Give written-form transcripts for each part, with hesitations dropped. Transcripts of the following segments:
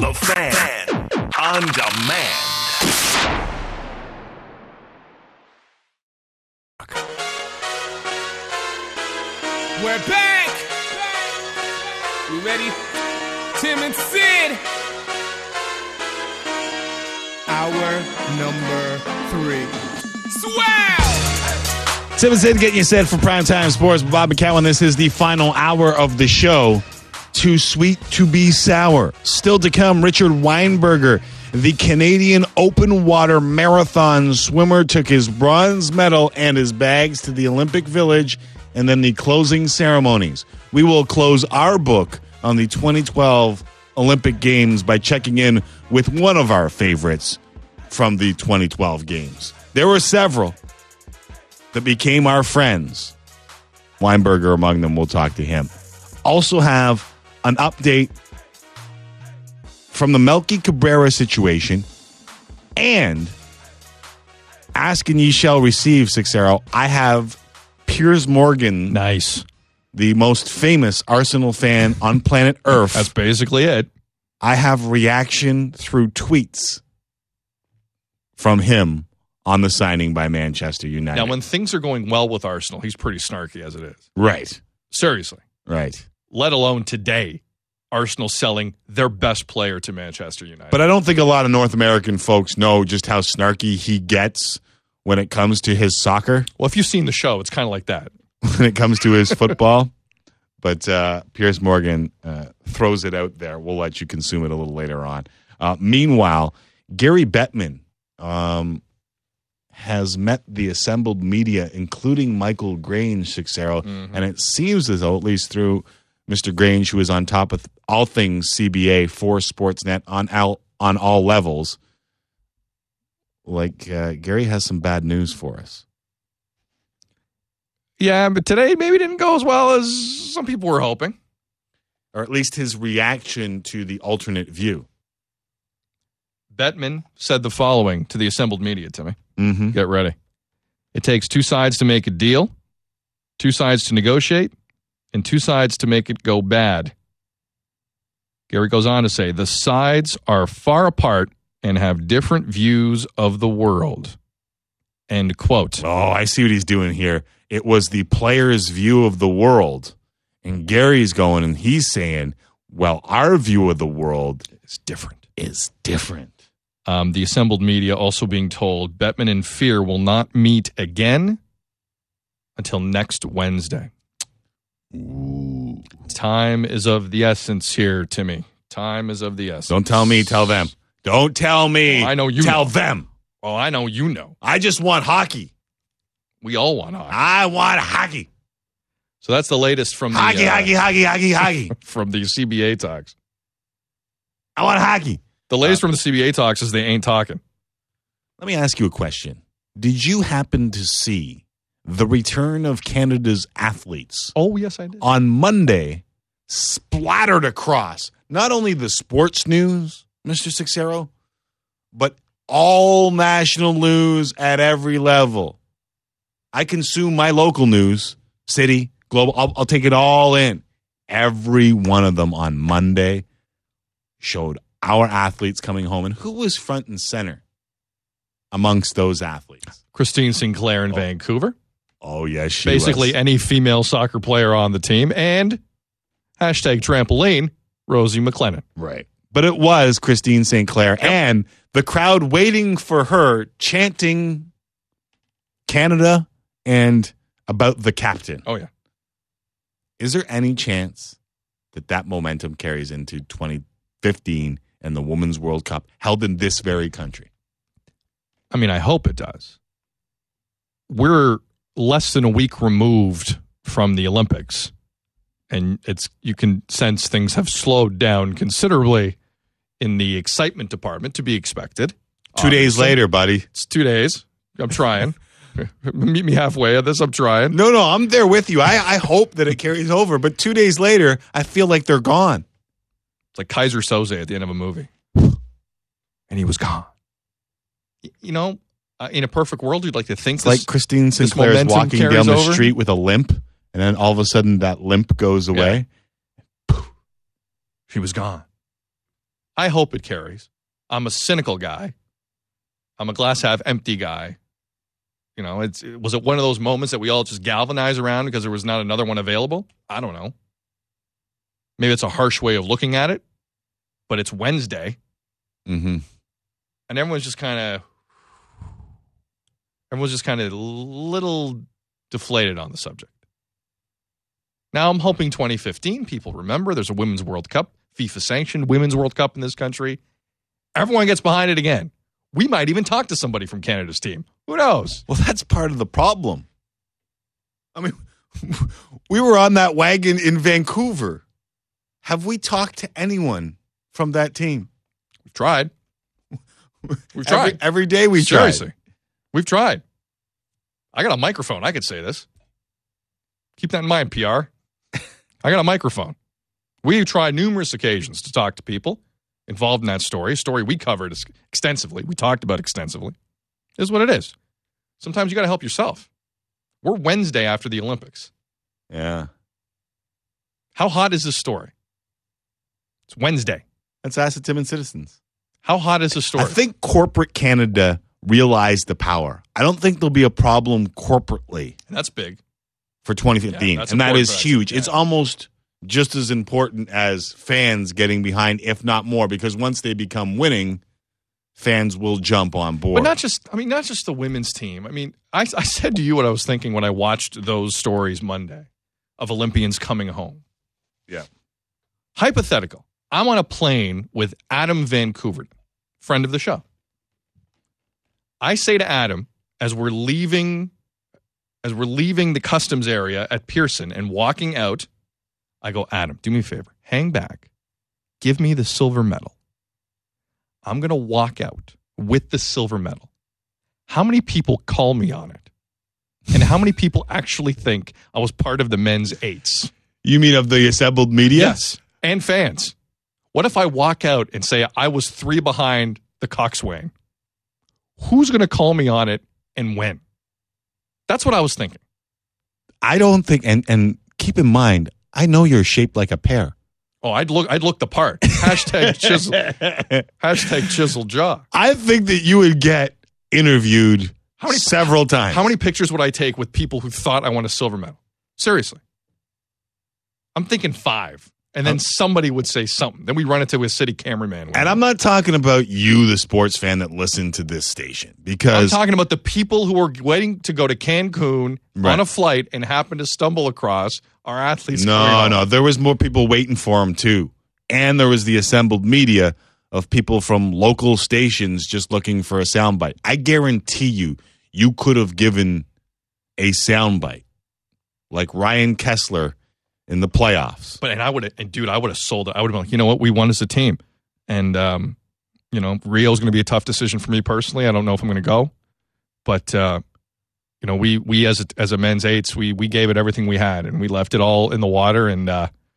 The Fan on demand. We're back. You ready? Tim and Sid. Hour number 3. Swell! Tim and Sid getting you set for Primetime Sports. Bob McCowan, this is the final hour of the show. Too sweet to be sour. Still to come, Richard Weinberger, the Canadian open water marathon swimmer, took his bronze medal and his bags to the Olympic Village and then the closing ceremonies. We will close our book on the 2012 Olympic Games by checking in with one of our favorites from the 2012 Games. There were several that became our friends. Weinberger among them. We'll talk to him. Also have an update from the Melky Cabrera situation, and ask and ye shall receive, 6-0. I have Piers Morgan, Nice. the most famous Arsenal fan on planet Earth. That's basically it. I have reaction through tweets from him on the signing by Manchester United. Now, when things are going well with Arsenal, he's pretty snarky as it is. Right. Seriously. Right. Let alone today, Arsenal selling their best player to Manchester United. But I don't think a lot of North American folks know just how snarky he gets when it comes to his soccer, well, if you've seen the show, it's kind of like that. when it comes to his football. But Piers Morgan throws it out there. We'll let you consume it a little later on. Meanwhile, Gary Bettman has met the assembled media, including Michael Grange, 6-0. And it seems as though, at least through Mr. Grange, who is on top of all things CBA for Sportsnet on all levels, like Gary has some bad news for us. Yeah, but today maybe didn't go as well as some people were hoping. Or at least his reaction to the alternate view. Bettman said the following to the assembled media, Timmy. Mm-hmm. Get ready. It takes two sides to make a deal, two sides to negotiate, and two sides to make it go bad. Gary goes on to say, the sides are far apart and have different views of the world. End quote. Oh, I see what he's doing here. It was the player's view of the world. And Gary's going and he's saying, well, our view of the world It's different. is different. The assembled media also being told Bettman and Fear will not meet again until next Wednesday. Ooh. Time is of the essence here, Timmy. Time is of the essence. Don't tell me, tell them. Don't tell me. I know you Tell know. them. Oh, I know you know. I just want hockey. We all want hockey. I want hockey. So that's the latest from the Hockey. from the CBA talks. I want hockey. The latest from the CBA talks is they ain't talking. Let me ask you a question. Did you happen to see the return of Canada's athletes Oh, yes, I did. on Monday splattered across not only the sports news, Mr. Sixero, but all national news at every level? I consume my local news, city, global. I'll take it all in. Every one of them on Monday showed our athletes coming home. And who was front and center amongst those athletes? Christine Sinclair in Vancouver. Oh, yes, she Basically was. any female soccer player on the team. And hashtag trampoline, Rosie McLennan. Right. But it was Christine St. Clair and the crowd waiting for her, chanting Canada and about the captain. Oh, yeah. Is there any chance that that momentum carries into 2015 and the Women's World Cup held in this very country? I mean, I hope it does. We're less than a week removed from the Olympics, and you can sense things have slowed down considerably in the excitement department, to be expected. 2 days Obviously. later, buddy. It's 2 days. I'm trying. Meet me halfway at this. I'm trying. No, I'm there with you. I hope that it carries over. But 2 days later, I feel like they're gone. It's like Kaiser Soze at the end of a movie. And he was gone. You know, in a perfect world, you'd like to think It's like Christine Sinclair is momentum walking carries down the over. street with a limp, and then all of a sudden that limp goes away. She was gone. I hope it carries. I'm a cynical guy. I'm a glass half empty guy. You know, was it one of those moments that we all just galvanize around because there was not another one available? I don't know. Maybe it's a harsh way of looking at it, but it's Wednesday. Mm-hmm. And everyone's just kind of a little deflated on the subject. Now I'm hoping 2015 people remember there's a Women's World Cup, FIFA-sanctioned Women's World Cup in this country. Everyone gets behind it again. We might even talk to somebody from Canada's team. Who knows? Well, that's part of the problem. I mean, we were on that wagon in Vancouver. Have we talked to anyone from that team? We've tried. We've tried. Every day we try. Seriously. We've tried. I got a microphone. I could say this. Keep that in mind, PR. I got a microphone. We've tried numerous occasions to talk to people involved in that story, a story we covered extensively. We talked about extensively. It is what it is. Sometimes you got to help yourself. We're Wednesday after the Olympics. Yeah. How hot is this story? It's Wednesday. Let's ask the Timmins citizens. How hot is this story? I think corporate Canada realized the power. I don't think there'll be a problem corporately. And that's big. For 2015. Yeah, and that is huge. Yeah. It's almost just as important as fans getting behind, if not more, because once they become winning, fans will jump on board. But not just the women's team. I mean, I said to you what I was thinking when I watched those stories Monday of Olympians coming home. Yeah. Hypothetical. I'm on a plane with Adam Vancouver, friend of the show. I say to Adam, as we're leaving the customs area at Pearson and walking out, I go, Adam, do me a favor. Hang back. Give me the silver medal. I'm going to walk out with the silver medal. How many people call me on it? And how many people actually think I was part of the men's eights? You mean of the assembled media? Yes. And fans. What if I walk out and say I was 3 behind the coxswain? Who's going to call me on it and when? That's what I was thinking. I don't think, and keep in mind, I know you're shaped like a pear. Oh, I'd look the part. Hashtag chisel. Hashtag chisel jaw. I think that you would get interviewed several times. How many pictures would I take with people who thought I won a silver medal? Seriously. I'm thinking 5. And then somebody would say something. Then we run into a city cameraman. And I'm not talking about you, the sports fan that listened to this station. Because I'm talking about the people who are waiting to go to Cancun on a flight and happen to stumble across our athletes. No. There was more people waiting for them, too. And there was the assembled media of people from local stations just looking for a soundbite. I guarantee you could have given a soundbite like Ryan Kessler in the playoffs. But I would have sold it. I would have been like, you know what, we won as a team. And Rio's going to be a tough decision for me personally. I don't know if I'm going to go. But we as a men's eights, we gave it everything we had and we left it all in the water and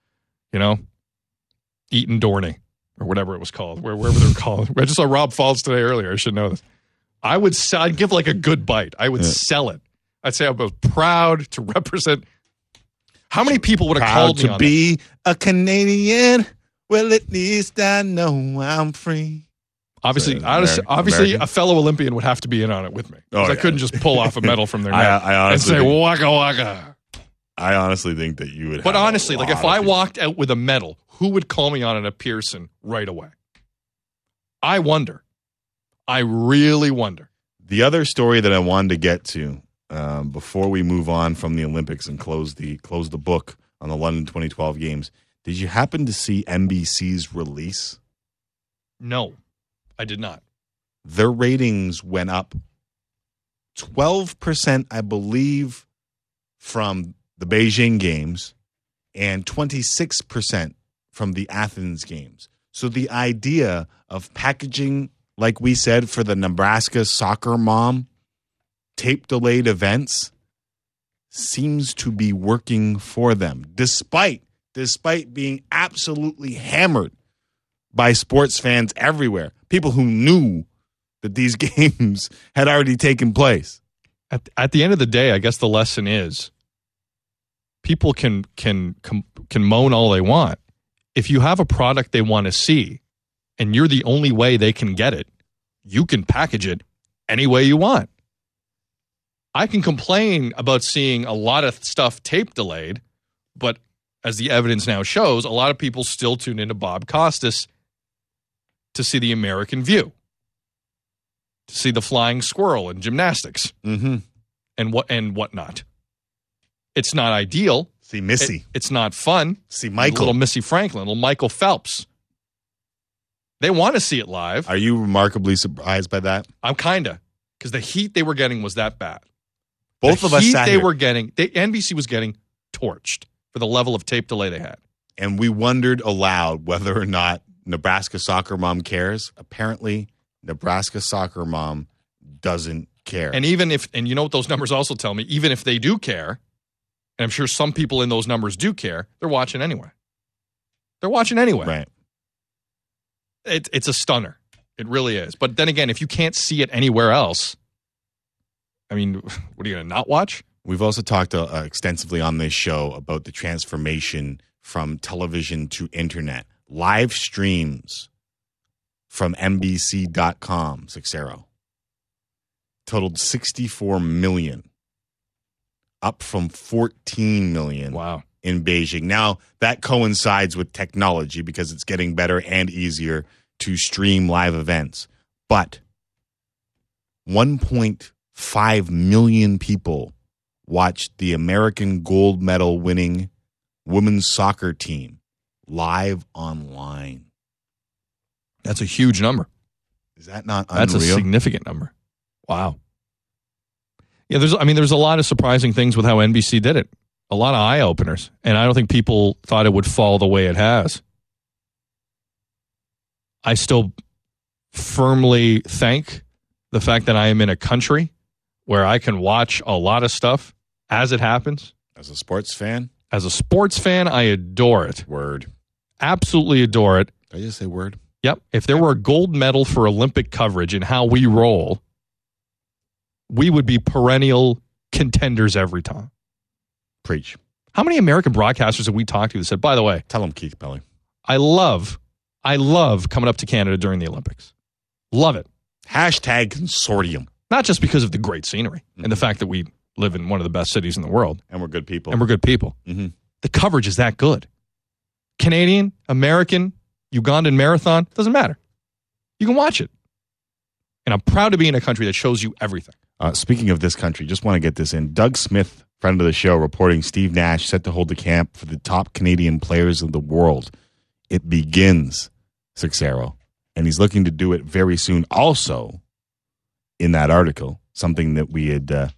Eaton Dorney or whatever it was called, wherever they're called. I just saw Rob Falls today earlier. I should know this. I'd give like a good bite. I would sell it. I'd say I was proud to represent. How many people would have called me on to be a Canadian? Well, at least I know I'm free. Obviously, a fellow Olympian would have to be in on it with me. I couldn't just pull off a medal from their neck and say, waka waka. I honestly think that you would. But honestly, like if I walked out with a medal, who would call me on it at Pearson right away? I wonder. I really wonder. The other story that I wanted to get to before we move on from the Olympics and close the book on the London 2012 games, did you happen to see NBC's release? No, I did not. Their ratings went up 12%, I believe, from the Beijing games and 26% from the Athens games. So the idea of packaging, like we said, for the Nebraska soccer mom, tape-delayed events seems to be working for them, despite being absolutely hammered by sports fans everywhere, people who knew that these games had already taken place. At the end of the day, I guess the lesson is people can moan all they want. If you have a product they want to see and you're the only way they can get it, you can package it any way you want. I can complain about seeing a lot of stuff tape delayed, but as the evidence now shows, a lot of people still tune into Bob Costas to see the American View, to see the flying squirrel in gymnastics, and whatnot. It's not ideal. See Missy. It's not fun. See Michael. Little Missy Franklin, little Michael Phelps. They want to see it live. Are you remarkably surprised by that? I'm kind of, because the heat they were getting was that bad. Both of us sat here. NBC was getting torched for the level of tape delay they had. And we wondered aloud whether or not Nebraska Soccer Mom cares. Apparently, Nebraska Soccer Mom doesn't care. And even if, and you know what those numbers also tell me, even if they do care, and I'm sure some people in those numbers do care, they're watching anyway. They're watching anyway. Right. It's a stunner. It really is. But then again, if you can't see it anywhere else, I mean, what are you going to not watch? We've also talked extensively on this show about the transformation from television to internet. Live streams from NBC.com, Sixero, totaled 64 million, up from 14 million in Beijing. Now, that coincides with technology because it's getting better and easier to stream live events. But 1.5 million people watched the American gold medal winning women's soccer team live online. That's a huge number. Is that not unreal? That's a significant number. Wow. Yeah, there's a lot of surprising things with how NBC did it. A lot of eye openers, and I don't think people thought it would fall the way it has. I still firmly thank the fact that I am in a country where I can watch a lot of stuff as it happens. As a sports fan? As a sports fan, I adore it. Word. Absolutely adore it. Did I just say word? Yep. If there were a gold medal for Olympic coverage in how we roll, we would be perennial contenders every time. Preach. How many American broadcasters have we talked to that said, by the way, tell them, Keith Pelly, I love coming up to Canada during the Olympics. Love it. Hashtag consortium. Not just because of the great scenery and the fact that we live in one of the best cities in the world. And we're good people. Mm-hmm. The coverage is that good. Canadian, American, Ugandan marathon, doesn't matter. You can watch it. And I'm proud to be in a country that shows you everything. Speaking of this country, just want to get this in. Doug Smith, friend of the show, reporting Steve Nash set to hold the camp for the top Canadian players of the world. It begins, Sixero. And he's looking to do it very soon. Also, in that article, something that we had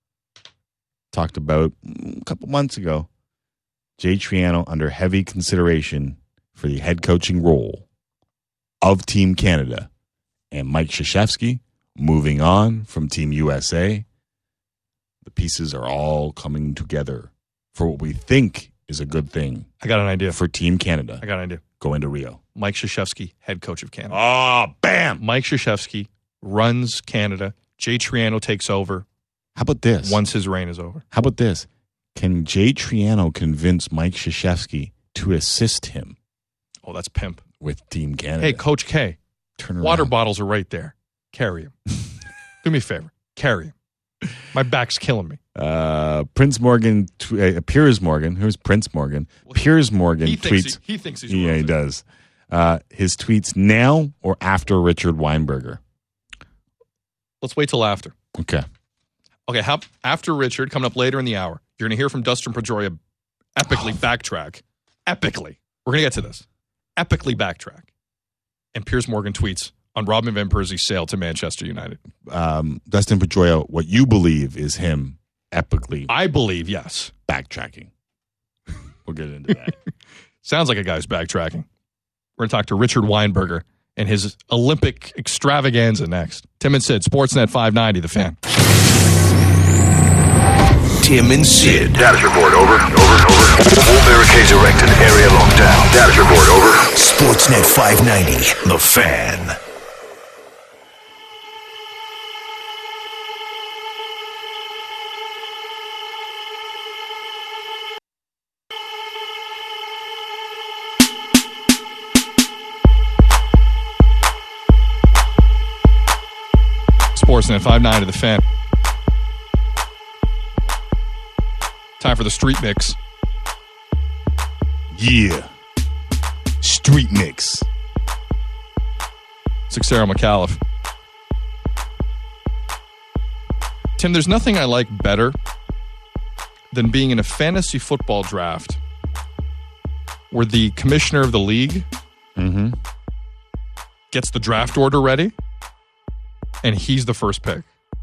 talked about a couple months ago, Jay Triano under heavy consideration for the head coaching role of Team Canada. And Mike Krzyzewski moving on from Team USA. The pieces are all coming together for what we think is a good thing. I got an idea. For Team Canada. I got an idea. Go into Rio. Mike Krzyzewski, head coach of Canada. Oh, bam! Mike Krzyzewski runs Canada. Jay Triano takes over. How about this? Once his reign is over. How about this? Can Jay Triano convince Mike Krzyzewski to assist him? Oh, that's pimp. With Team Canada. Hey, Coach K. Turn around. Water bottles are right there. Carry him. Do me a favor. Carry him. My back's killing me. Piers Morgan. Who's Prince Morgan? Piers Morgan tweets. He thinks he's he does. His tweets now or after Richard Weinberger? Let's wait till after. Okay. After Richard, coming up later in the hour, you're going to hear from Dustin Pedroia epically backtrack. Epically. We're going to get to this. Epically backtrack. And Piers Morgan tweets on Robin Van Persie's sale to Manchester United. Dustin Pedroia, what you believe is him epically. I believe, yes. Backtracking. We'll get into that. Sounds like a guy's backtracking. We're going to talk to Richard Weinberger and his Olympic extravaganza next. Tim and Sid, Sportsnet 590, The Fan. Tim and Sid. Status report, over. All barricades erected, area locked down. Status report, over. Sportsnet 590, The Fan. Sportsnet 5-9 to the Fan. Time for the Street Mix. Yeah. Street Mix. Sarah McAuliffe. Tim, there's nothing I like better than being in a fantasy football draft where the commissioner of the league gets the draft order ready and he's the first pick.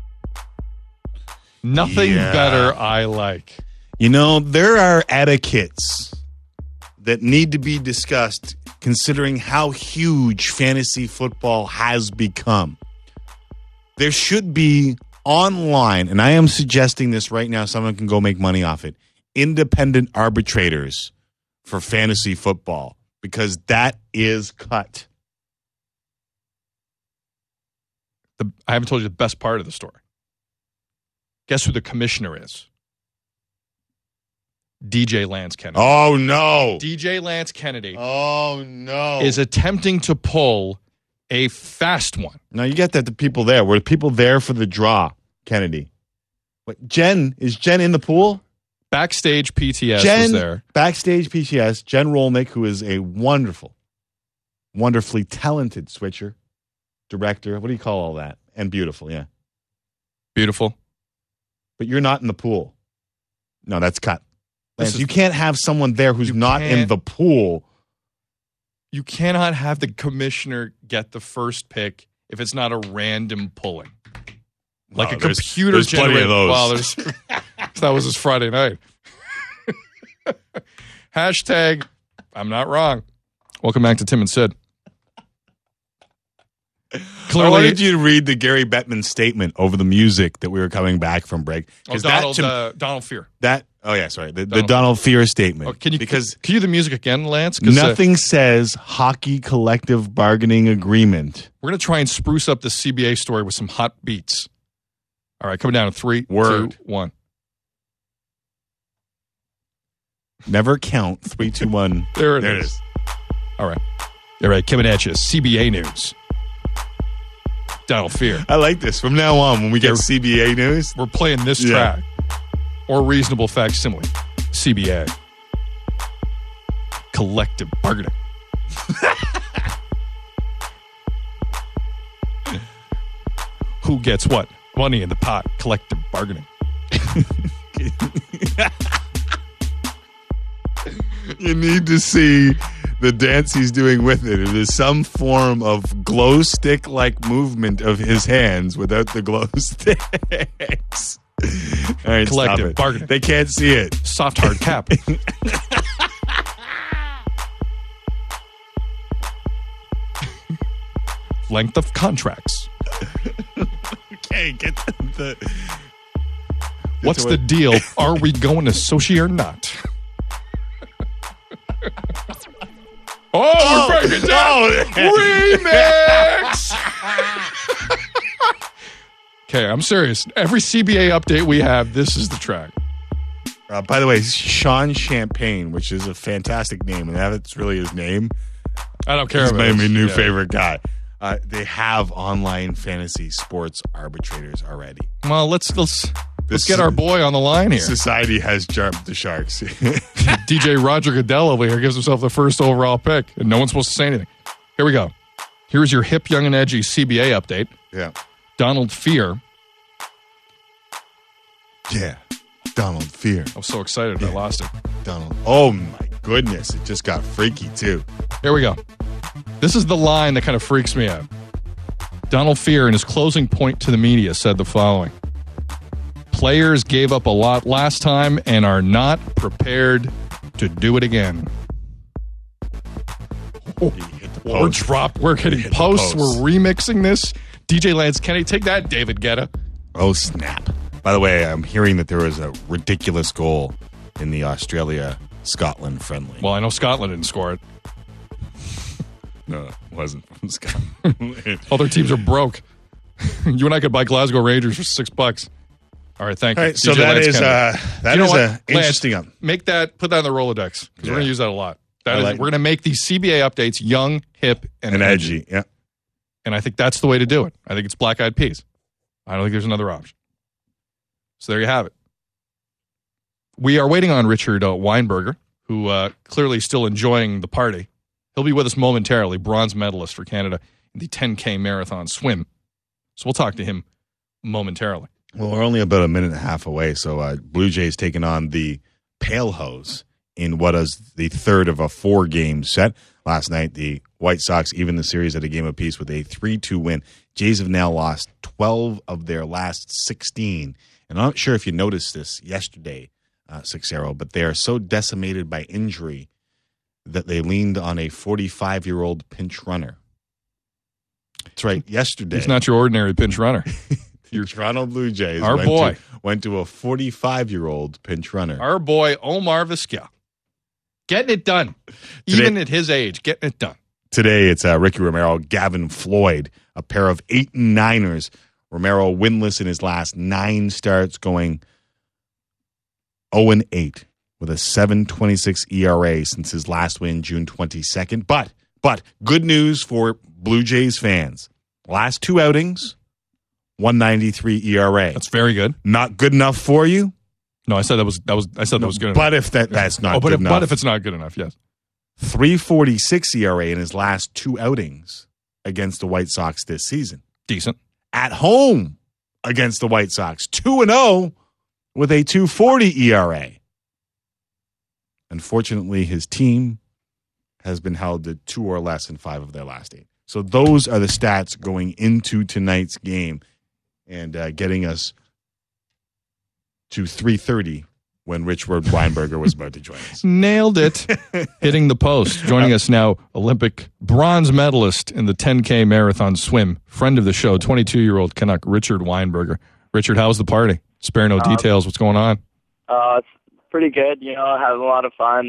Nothing better I like. You know, there are etiquettes that need to be discussed considering how huge fantasy football has become. There should be online, and I am suggesting this right now, someone can go make money off it, independent arbitrators for fantasy football, because that is cut. I haven't told you the best part of the story. Guess who the commissioner is? DJ Lance Kennedy. Oh, no. DJ Lance Kennedy Is attempting to pull a fast one. Now, you get that the people there. Were people there for the draw, Kennedy? What, is Jen in the pool? Backstage PTS was there. Backstage PTS, Jen Rolnick, who is a wonderfully talented switcher, director. What do you call all that? And beautiful, yeah. Beautiful. But you're not in the pool. No, that's cut. Lance, you can't have someone there who's not in the pool. You cannot have the commissioner get the first pick if it's not a random pulling. Like a computer there's plenty of those. Well, that was his Friday night. Hashtag, I'm not wrong. Welcome back to Tim and Sid. Clearly, I wanted you to read the Gary Bettman statement over the music that we were coming back from break. Donald Fear. The Donald Fear statement. Oh, can you cue the music again, Lance? Nothing says hockey collective bargaining agreement. We're going to try and spruce up the CBA story with some hot beats. All right, coming down in 3, 2, 1. Never count. 3, 2, 1. There it is. All right, coming at you. CBA news. Donald Fear. I like this. From now on, when we get CBA news, we're playing this track. Or reasonable facsimile. CBA. Collective bargaining. Who gets what? Money in the pot. Collective bargaining. You need to see the dance he's doing with it. It is some form of glow stick-like movement of his hands without the glow sticks. All right, collective bargaining. They can't see it. Soft hard cap. Length of contracts. Okay, get the what's the deal? Are we going to Sochi or not? We're breaking down. Remix. Okay, I'm serious. Every CBA update we have, this is the track. By the way, Sean Champagne, which is a fantastic name, and that's really his name. I don't care. He's my new favorite guy. They have online fantasy sports arbitrators already. Well, let's get our boy on the line here. Society has jumped the sharks. DJ Roger Goodell over here gives himself the first overall pick, and no one's supposed to say anything. Here we go. Here's your hip, young, and edgy CBA update. Yeah. Donald Fear. Yeah. Donald Fear. I was so excited I lost it. Donald. Oh, my goodness. It just got freaky, too. Here we go. This is the line that kind of freaks me out. Donald Fear, in his closing point to the media, said the following. Players gave up a lot last time and are not prepared to do it again. We're hitting posts. We're remixing this. DJ Lance Kennedy, take that, David Guetta. Oh, snap. By the way, I'm hearing that there was a ridiculous goal in the Australia-Scotland friendly. Well, I know Scotland didn't score it. No, it wasn't from Scotland. Other teams are broke. You and I could buy Glasgow Rangers for $6. All right, thank you. All right, so that is an interesting up. Make that, put that in the Rolodex, because we're going to use that a lot. We're going to make these CBA updates young, hip, and edgy. Yeah. And I think that's the way to do it. I think it's Black Eyed Peas. I don't think there's another option. So there you have it. We are waiting on Richard Weinberger, who clearly is still enjoying the party. He'll be with us momentarily, bronze medalist for Canada in the 10K marathon swim. So we'll talk to him momentarily. Well, we're only about a minute and a half away, so Blue Jays taking on the Pale Hose in what is the third of a 4-game set. Last night, the White Sox even the series at a game apiece with a 3-2 win. Jays have now lost 12 of their last 16. And I'm not sure if you noticed this yesterday, Sixero, but they are so decimated by injury that they leaned on a 45-year-old pinch runner. That's right, yesterday. He's not your ordinary pinch runner. Your Toronto Blue Jays went to a 45-year-old pinch runner. Our boy, Omar Vizquel. Getting it done. Even at his age, getting it done. Today, it's Ricky Romero, Gavin Floyd, a pair of 8 and 9ers. Romero winless in his last 9 starts, going 0-8 with a 7.26 ERA since his last win, June 22nd. But good news for Blue Jays fans. Last 2 outings, 1.93 ERA. That's very good. Not good enough for you? No, I said that was good enough. But if that's not good enough. But if it's not good enough, yes. 3.46 ERA in his last 2 outings against the White Sox this season. Decent. At home against the White Sox, 2-0 with a 2.40 ERA. Unfortunately, his team has been held to 2 or less in 5 of their last 8. So those are the stats going into tonight's game and getting us to 3:30 when Richard Weinberger was about to join us. Nailed it. Hitting the post. Joining us now, Olympic bronze medalist in the 10K marathon swim, friend of the show, 22-year-old Canuck, Richard Weinberger. Richard, how's the party? Spare no details. What's going on? It's pretty good. Having a lot of fun,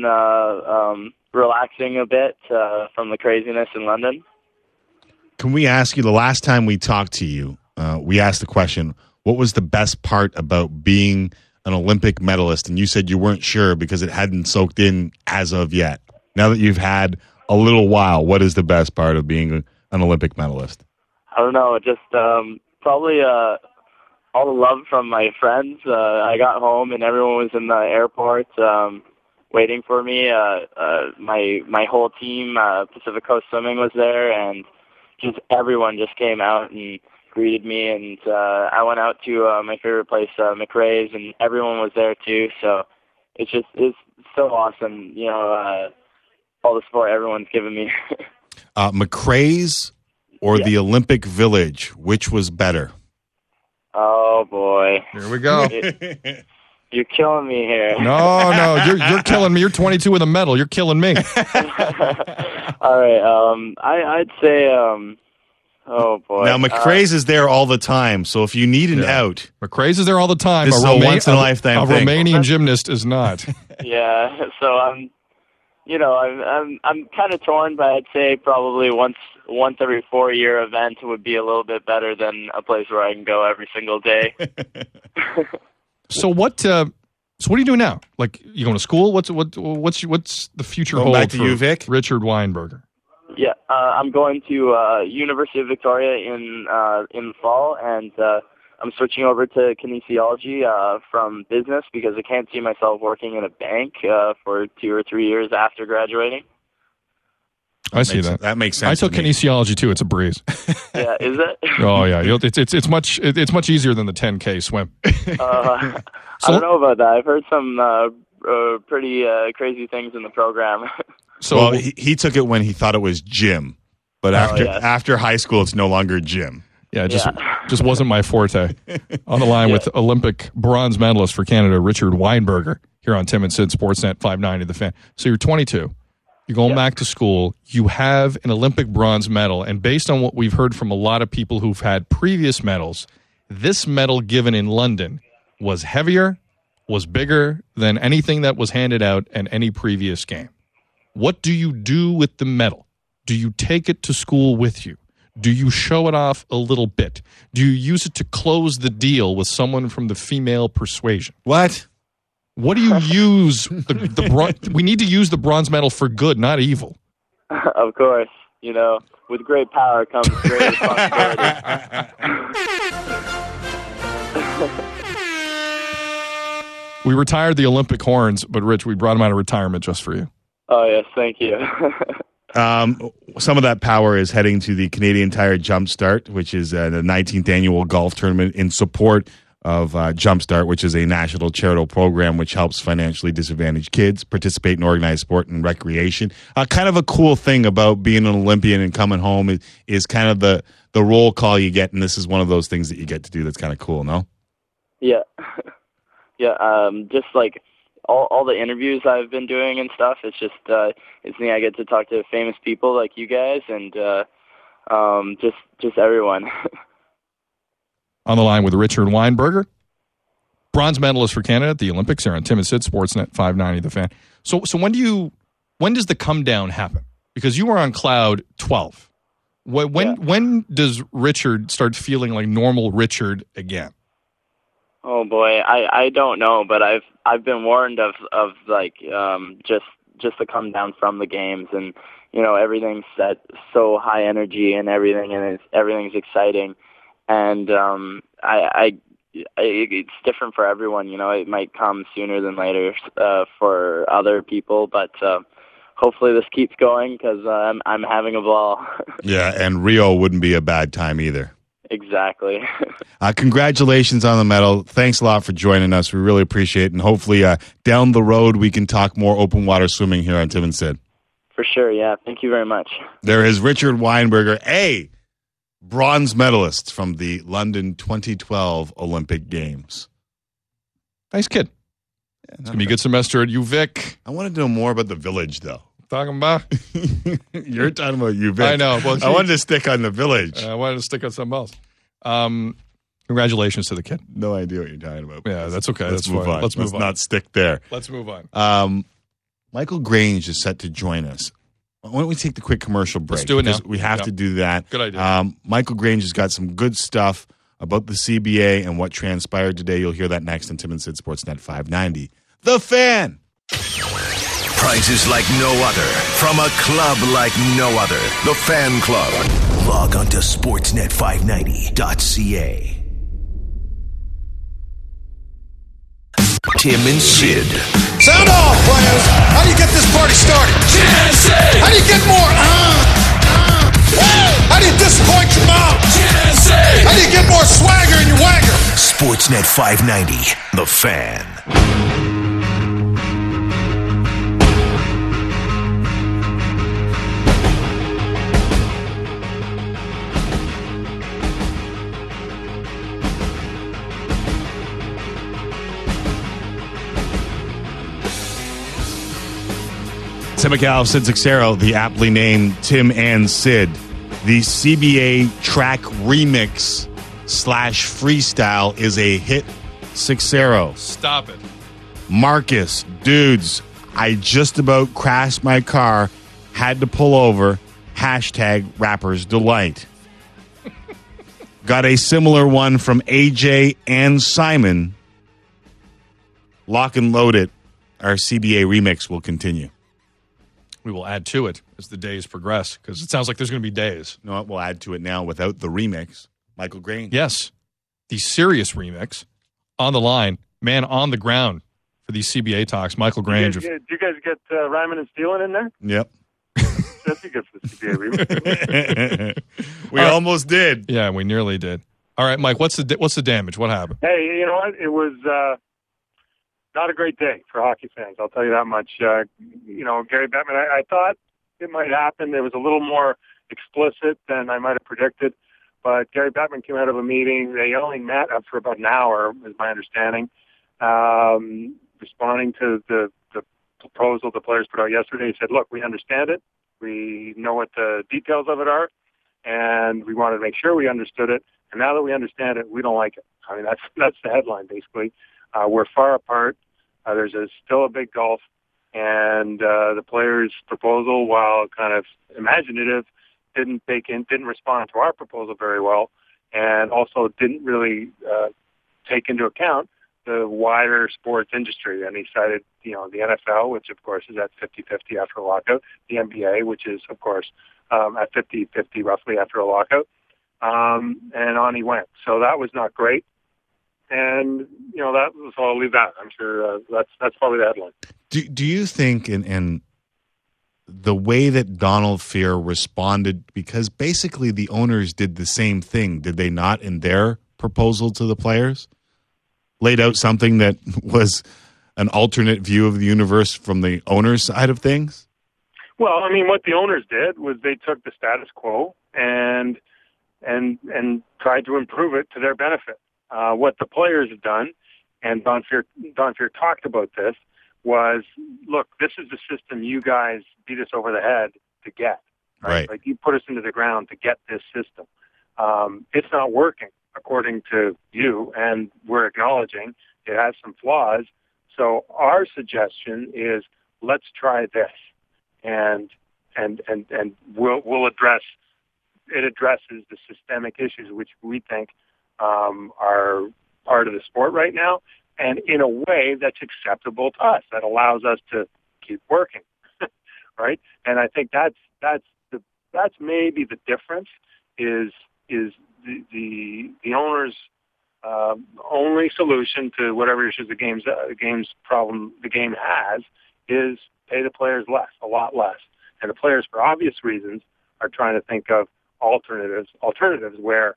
relaxing a bit from the craziness in London. Can we ask you, the last time we talked to you, we asked the question, what was the best part about being an Olympic medalist? And you said you weren't sure because it hadn't soaked in as of yet. Now that you've had a little while, what is the best part of being an Olympic medalist? I don't know. Just probably all the love from my friends. I got home and everyone was in the airport waiting for me. My whole team, Pacific Coast Swimming, was there, and just everyone just came out and greeted me, and I went out to my favorite place, McRae's, and everyone was there too. So it's so awesome, all the support everyone's given me. McRae's or the Olympic Village, which was better? Oh boy, here we go. You're killing me here. No, you're killing me. You're 22 with a medal. You're killing me. All right, I'd say. Oh, boy. Now, McRae's is there all the time, so if you need an out... McRae's is there all the time. This is a once-in-a-lifetime thing. A Romanian gymnast is not. Yeah, so I'm kind of torn, but I'd say probably once every 4-year event would be a little bit better than a place where I can go every single day. So what do you do now? Like, you going to school? What's the future hold back to for you, Vic? Richard Weinberger? Yeah, I'm going to University of Victoria in the fall, and I'm switching over to kinesiology from business because I can't see myself working in a bank for 2 or 3 years after graduating. I see that. That makes sense. I took kinesiology too. It's a breeze. Yeah, is it? Oh yeah, it's much easier than the 10K swim. I don't know about that. I've heard some pretty crazy things in the program. So he took it when he thought it was gym, but after high school, it's no longer gym. Yeah, just wasn't my forte. On the line with Olympic bronze medalist for Canada, Richard Weinberger, here on Tim and Sid Sportsnet 590 The Fan. So you're 22. You're going back to school. You have an Olympic bronze medal, and based on what we've heard from a lot of people who've had previous medals, this medal given in London was heavier, was bigger than anything that was handed out in any previous game. What do you do with the medal? Do you take it to school with you? Do you show it off a little bit? Do you use it to close the deal with someone from the female persuasion? What? What do you use? We need to use the bronze medal for good, not evil. Of course. With great power comes great responsibility. We retired the Olympic horns, but Rich, we brought them out of retirement just for you. Oh, yes, thank you. Some of that power is heading to the Canadian Tire Jumpstart, which is the 19th annual golf tournament in support of Jumpstart, which is a national charitable program which helps financially disadvantaged kids participate in organized sport and recreation. Kind of a cool thing about being an Olympian and coming home is kind of the roll call you get, and this is one of those things that you get to do that's kind of cool, no? Yeah. Yeah, just like all the interviews I've been doing and stuff, it's just it's neat. I get to talk to famous people like you guys and just everyone. On the line with Richard Weinberger, bronze medalist for Canada at the Olympics here on Tim and Sid, Sportsnet 590 The Fan. So when does the come down happen? Because you were on cloud 12. When does Richard start feeling like normal Richard again? Oh boy, I don't know, but I've been warned of like just to come down from the games, and everything's set so high energy and everything, and everything's exciting, and it's different for everyone. It might come sooner than later for other people, but hopefully this keeps going because I'm having a ball. Yeah, and Rio wouldn't be a bad time either. Exactly. Congratulations on the medal. Thanks a lot for joining us. We really appreciate it. And hopefully down the road we can talk more open water swimming here on Tim and Sid. For sure, yeah. Thank you very much. There is Richard Weinberger, a bronze medalist from the London 2012 Olympic Games. Nice kid. Yeah, it's going to be a good semester at UVic. I want to know more about the village, though. Talking about? You're talking about UVic. I know. Well, I wanted to stick on the village. I wanted to stick on something else. Congratulations to the kid. No idea what you're talking about. Yeah, that's okay. Let's move on. Let's not stick there. Let's move on. Michael Grange is set to join us. Why don't we take the quick commercial break? Let's do it now. We have to do that. Good idea. Michael Grange has got some good stuff about the CBA and what transpired today. You'll hear that next on Tim and Sid Sportsnet 590. The Fan. Prizes like no other from a club like no other. The Fan Club. Log on to sportsnet590.ca. Tim and Sid. Sound off, players. How do you get this party started? Tennessee. How do you get more? How do you disappoint your mom? Tennessee. How do you get more swagger in your wagger? Sportsnet 590, The Fan. Tim McCall, Sid Sixero, the aptly named Tim and Sid. The CBA track remix / freestyle is a hit. Sixero. Stop it. Marcus, dudes, I just about crashed my car, had to pull over, #rappers delight. Got a similar one from AJ and Simon. Lock and load it. Our CBA remix will continue. We will add to it as the days progress, because it sounds like there's going to be days. No, we'll add to it now without the remix. Michael Grange. Yes. The serious remix. On the line. Man on the ground for these CBA talks. Michael Grange. Did you guys get Ryman and Steelan in there? Yep. That'd be good for the CBA remix. We almost did. Yeah, we nearly did. All right, Mike, what's the damage? What happened? Hey, you know what? It was not a great day for hockey fans. I'll tell you that much. Gary Bettman, I thought it might happen. It was a little more explicit than I might have predicted. But Gary Bettman came out of a meeting. They only met for about an hour, is my understanding, responding to the proposal the players put out yesterday. He said, look, we understand it. We know what the details of it are, and we wanted to make sure we understood it. And now that we understand it, we don't like it. I mean, that's the headline, basically. We're far apart. There's still a big gulf, and the players' proposal, while kind of imaginative, didn't respond to our proposal very well, and also didn't really take into account the wider sports industry. And he cited, the NFL, which of course is at 50-50 after a lockout, the NBA, which is of course at 50-50 roughly after a lockout, and on he went. So that was not great. And so I'll leave that. I'm sure that's probably the headline. Do you think in the way that Donald Fehr responded, because basically the owners did the same thing, did they not, in their proposal to the players? Laid out something that was an alternate view of the universe from the owner's side of things? Well, I mean, what the owners did was they took the status quo and tried to improve it to their benefit. What the players have done, and Don Fehr talked about this, was, look, this is the system you guys beat us over the head to get. Right. Like, you put us into the ground to get this system. It's not working, according to you, and we're acknowledging it has some flaws. So our suggestion is, let's try this, and we'll address. It addresses the systemic issues which we think are part of the sport right now, and in a way that's acceptable to us, that allows us to keep working, right? And I think that's maybe the difference is the owner's only solution to whatever issues the game's problem the game has is pay the players less, a lot less, and the players, for obvious reasons, are trying to think of alternatives where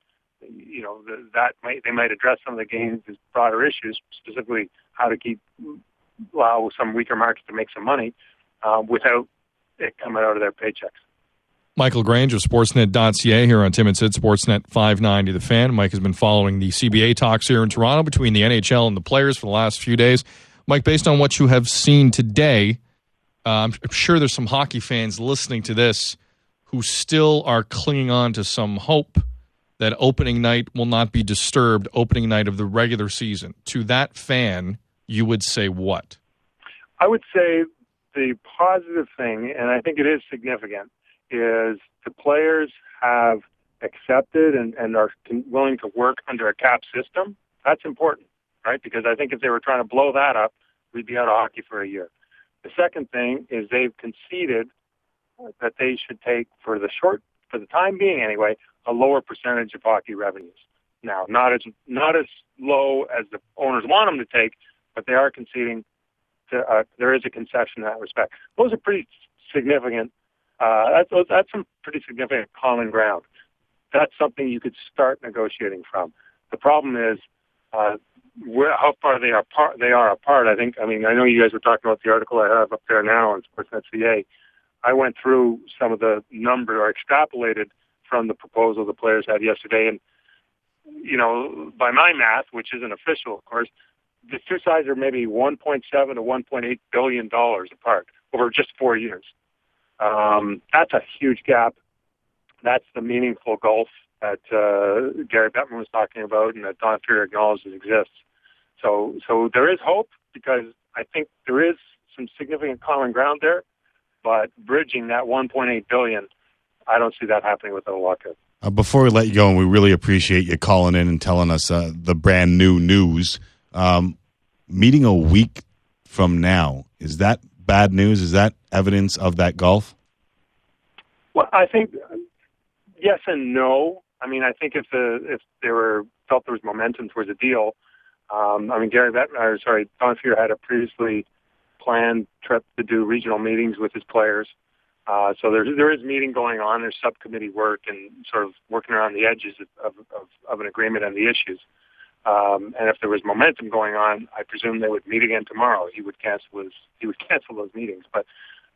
they might address some of the game's broader issues, specifically how to allow some weaker markets to make some money without it coming out of their paychecks. Michael Grange of Sportsnet.ca here on Tim and Sid, Sportsnet 590 The Fan. Mike has been following the CBA talks here in Toronto between the NHL and the players for the last few days. Mike, based on what you have seen today, I'm sure there's some hockey fans listening to this who still are clinging on to some hope that opening night will not be disturbed, opening night of the regular season. To that fan, you would say what? I would say the positive thing, and I think it is significant, is the players have accepted and are willing to work under a cap system. That's important, right? Because I think if they were trying to blow that up, we'd be out of hockey for a year. The second thing is they've conceded that they should take, for the time being anyway, a lower percentage of hockey revenues. Now, not as low as the owners want them to take, but they are conceding there is a concession in that respect. Those are pretty significant. That's some pretty significant common ground. That's something you could start negotiating from. The problem is how far they are apart. I know you guys were talking about the article I have up there now on Sportsnet.ca. I went through some of the numbers, or extrapolated from the proposal the players had yesterday, and by my math, which isn't official, of course, the two sides are maybe $1.7 to $1.8 billion apart over just 4 years. That's a huge gap. That's the meaningful gulf that Gary Bettman was talking about, and that Don Fehr acknowledges exists. So there is hope, because I think there is some significant common ground there. But bridging that $1.8 billion, I don't see that happening without a lockout. Before we let you go, and we really appreciate you calling in and telling us the brand new news, meeting a week from now, is that bad news? Is that evidence of that gulf? Well, I think yes and no. I mean, I think if they felt there was momentum towards a deal, Don Fehr had a previously planned trip to do regional meetings with his players. So there is meeting going on. There's subcommittee work and sort of working around the edges of an agreement on the issues. And if there was momentum going on, I presume they would meet again tomorrow. He would cancel those meetings. But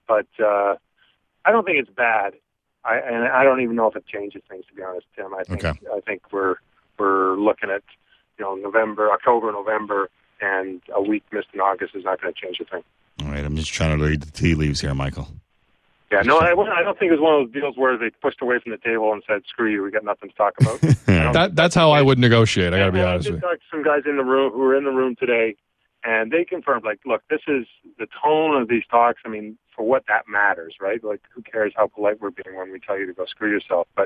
I don't think it's bad. I don't even know if it changes things, to be honest, Tim. I think we're looking at October, November, and a week missed in August is not going to change a thing. All right, I'm just trying to read the tea leaves here, Michael. Yeah, no, I don't think it was one of those deals where they pushed away from the table and said, "Screw you, we got nothing to talk about." That's how I would negotiate. I got to be honest with you. I talked to some guys in the room who were in the room today, and they confirmed, look, this is the tone of these talks. I mean, for what that matters, right? Like, who cares how polite we're being when we tell you to go screw yourself? But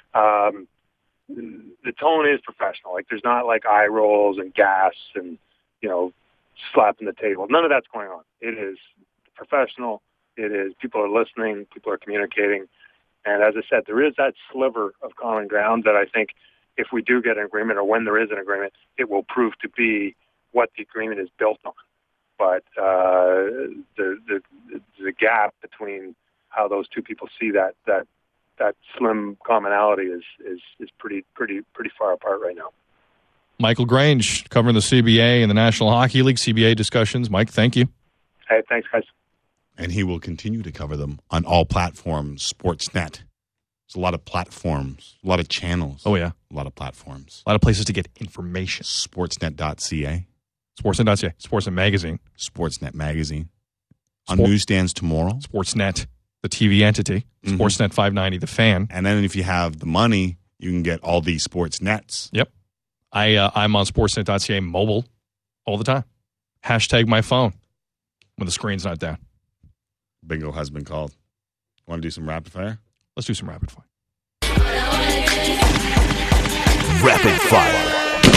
the tone is professional. Like, there's not like eye rolls and gas and slapping the table. None of that's going on. It is professional. It is people are listening, people are communicating, and as I said, there is that sliver of common ground that I think if we do get an agreement, or when there is an agreement, it will prove to be what the agreement is built on. But the gap between how those two people see that slim commonality is pretty far apart right now. Michael Grange covering the CBA and the National Hockey League CBA discussions. Mike, thank you. Hey, thanks, guys. And he will continue to cover them on all platforms. Sportsnet. There's a lot of platforms, a lot of channels. Oh, yeah. A lot of platforms. A lot of places to get information. Sportsnet.ca. Sportsnet.ca. Sportsnet Magazine. Sportsnet Magazine. On newsstands tomorrow. Sportsnet, the TV entity. Mm-hmm. Sportsnet 590, the fan. And then if you have the money, you can get all these Sportsnets. Yep. I'm on Sportsnet.ca mobile all the time. Hashtag my phone when the screen's not down. Bingo has been called. Want to do some rapid fire? Let's do some rapid fire. Rapid fire.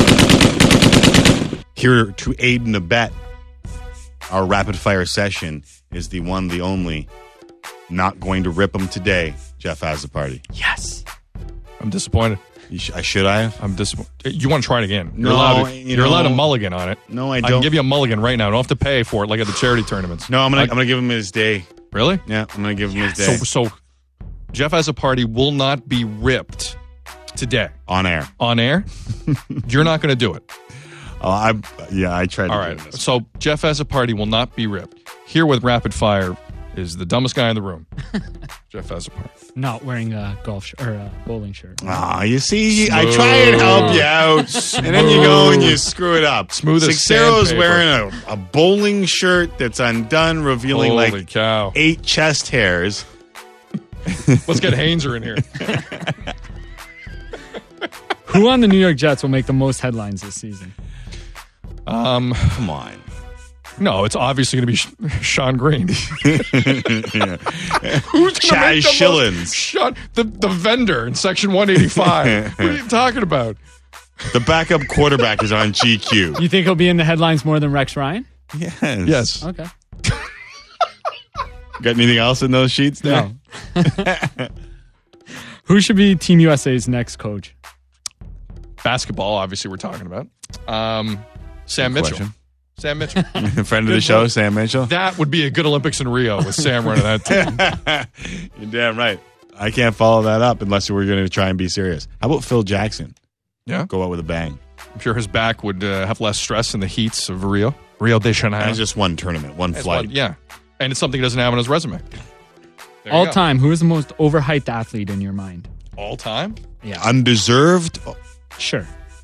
Here to aid in the bet, our rapid fire session is the one, the only, not going to rip them today, Jeff Azzopardi. Yes. I'm disappointed. Should I have? I'm disappointed. You want to try it again? You're No, allowed a mulligan on it. No, I I don't. can give you a mulligan right now. I don't have to pay for it like at the charity tournaments. No, I'm gonna give him his day. Really? Yeah, I'm gonna give him his day. So Jeff Azzopardi will not be ripped today. On air. On air? You're not going to do it. I tried to All do right. this. So Jeff Azzopardi will not be ripped. Here with rapid fire is the dumbest guy in the room, Jeff Azzopardi. Not wearing a golf or a bowling shirt. You see, I try and help you out, and then you go and you screw it up. Smooth as Sixero's sandpaper. wearing a bowling shirt that's undone, revealing Holy cow. 8 chest hairs. Let's get Hainzer in here. Who on the New York Jets will make the most headlines this season? Come on. No, it's obviously going to be Sean Green. Who's going Chaz Schillens. The vendor in Section 185. What are you talking about? The backup quarterback is on GQ. You think he'll be in the headlines more than Rex Ryan? Yes. Okay. Got anything else in those sheets there? No. Who should be Team USA's next coach? Basketball, obviously, we're talking about. Sam Good Mitchell. question. Sam Mitchell. Friend of the show, Sam Mitchell. That would be a good Olympics in Rio with Sam running that team. You're damn right. I can't follow that up unless we're going to try and be serious. How about Phil Jackson? Yeah. Go out with a bang. I'm sure his back would have less stress in the heats of Rio de Janeiro. That's just one tournament, one flight. Yeah. And it's something he doesn't have on his resume. There you All go. time, who is the most overhyped athlete in your mind? All time? Yeah. Undeserved? Sure.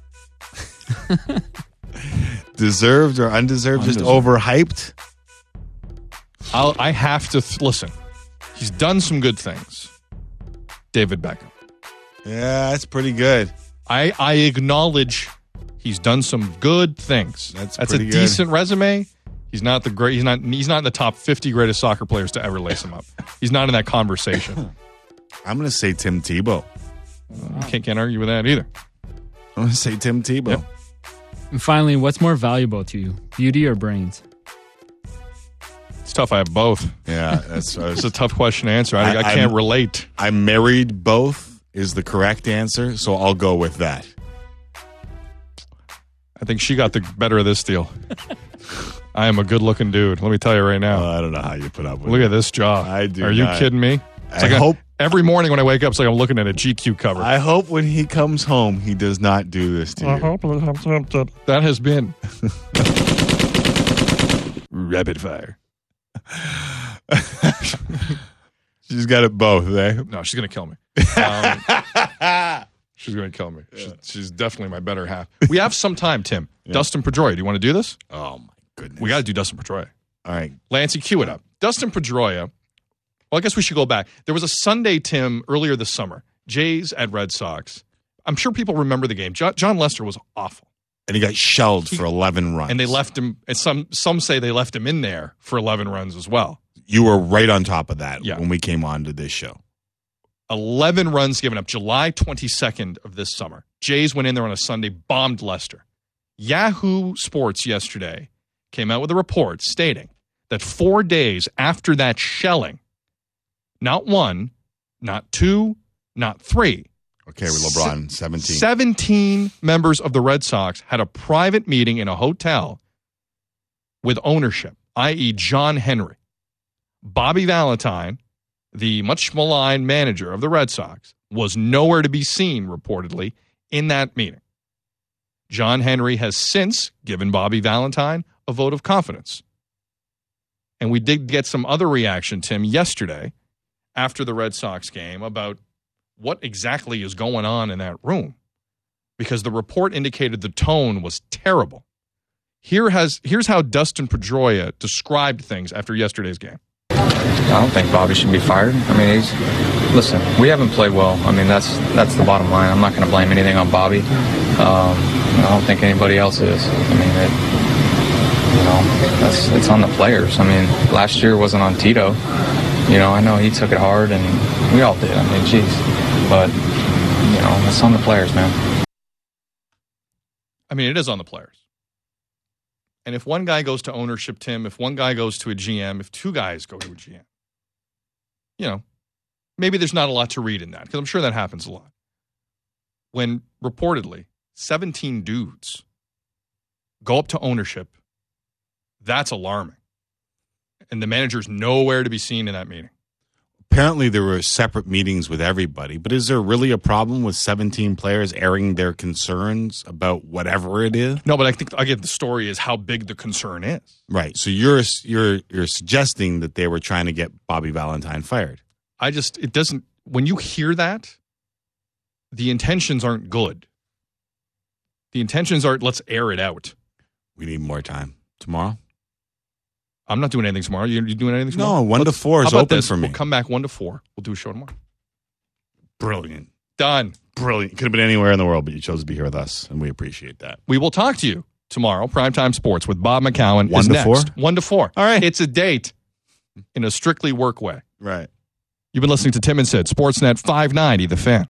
Deserved or undeserved? Just overhyped? I have to listen. He's done some good things. David Beckham. Yeah, that's pretty good. I acknowledge he's done some good things. That's a pretty good. decent resume. He's not the great. He's not in the top 50 greatest soccer players to ever lace him up. He's not in that conversation. I'm going to say Tim Tebow. Can't argue with that either. I'm going to say Tim Tebow. Yep. And finally, what's more valuable to you, beauty or brains? It's tough. I have both. Yeah, that's It's a tough question to answer. I can't relate. I married both is the correct answer, so I'll go with that. I think she got the better of this deal. I am a good-looking dude. Let me tell you right now. I don't know how you put up with Look it. at this jaw. I do Are you not. kidding me? It's I like hope every morning when I wake up, it's like I'm looking at a GQ cover. I hope when he comes home, he does not do this to you. That has been rapid fire. She's got it both, eh? No, she's going to kill me. She's going to kill me. She's definitely my better half. We have some time, Tim. Yeah. Dustin Pedroia, do you want to do this? Oh, my goodness. We got to do Dustin Pedroia. All right. Lancey, cue it up. Dustin Pedroia. Well, I guess we should go back. There was a Sunday, Tim, earlier this summer. Jays at Red Sox. I'm sure people remember the game. John Lester was awful. And he got shelled for 11 runs. And they left him, and some say they left him in there for 11 runs as well. You were right on top of that Yeah. when we came on to this show. 11 runs given up July 22nd of this summer. Jays went in there on a Sunday, bombed Lester. Yahoo Sports yesterday came out with a report stating that 4 days after that shelling, not one, not two, not three, Okay, with LeBron, 17. 17 members of the Red Sox had a private meeting in a hotel with ownership, i.e. John Henry. Bobby Valentine, the much maligned manager of the Red Sox, was nowhere to be seen, reportedly, in that meeting. John Henry has since given Bobby Valentine a vote of confidence. And we did get some other reaction, Tim, yesterday after the Red Sox game about what exactly is going on in that room, because the report indicated the tone was terrible. Here's how Dustin Pedroia described things after yesterday's game. I don't think Bobby should be fired. I mean, listen, we haven't played well. I mean, that's the bottom line. I'm not going to blame anything on Bobby. I don't think anybody else is. I mean, it's on the players. I mean, last year wasn't on Tito. I know he took it hard, and we all did. I mean, geez. But, it's on the players, man. I mean, it is on the players. And if one guy goes to ownership, Tim, if one guy goes to a GM, if two guys go to a GM, maybe there's not a lot to read in that, because I'm sure that happens a lot. When reportedly 17 dudes go up to ownership, that's alarming. And the manager's nowhere to be seen in that meeting. Apparently there were separate meetings with everybody, but is there really a problem with 17 players airing their concerns about whatever it is? No, but I think, again, the story is how big the concern is. Right. So you're suggesting that they were trying to get Bobby Valentine fired. When you hear that, the intentions aren't good. The intentions are, let's air it out. We need more time. Tomorrow? I'm not doing anything tomorrow. You doing anything tomorrow? No, 1 to 4 is open for me. We'll come back 1 to 4. We'll do a show tomorrow. Brilliant. Done. Brilliant. Could have been anywhere in the world, but you chose to be here with us, and we appreciate that. We will talk to you tomorrow, Primetime Sports, with Bob McCowan. 1 to 4? 1 to 4. All right. It's a date in a strictly work way. Right. You've been listening to Tim and Sid, Sportsnet 590, The Fan.